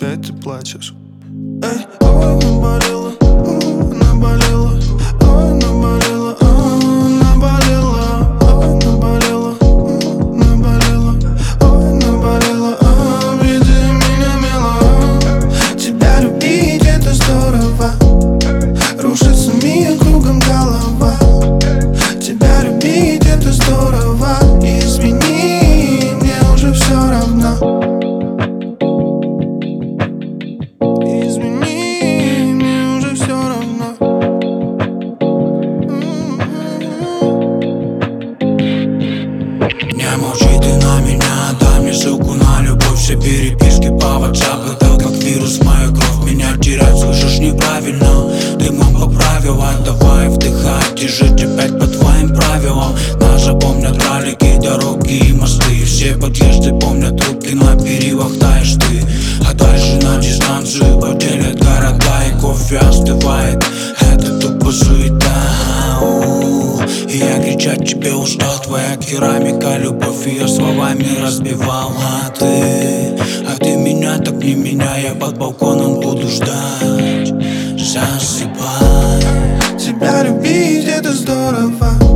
опять ты плачешь. Эй, ой, наболело, наболело, ой, наболело, наболело, ой, наболело, наболело, ой, наболело, веди меня, мило. Тебя любить это здорово, рушится мир, кругом голова. Тебя любить это здорово, извини, мне уже все равно. Извини, мне уже все равно. Не молчи ты на меня, дай мне ссылку на любовь. Все переписки по WhatsApp, это как вирус в мою кровь. Меня терять, слышишь, неправильно. Дымом по правилам, давай вдыхать и жить опять по твоим правилам. Нас запомнят ролики, дороги и мосты. Все подъезды помнят трубки, на перилах таешь ты. А дальше на дистанцию поделят города, и кофе остывает. Это тупо суета. И я кричать тебе устал, твоя керамика, любовь ее словами разбивал. А ты меня так не меня, я под балконом буду ждать. Засыпай. Тебя любить это здорово,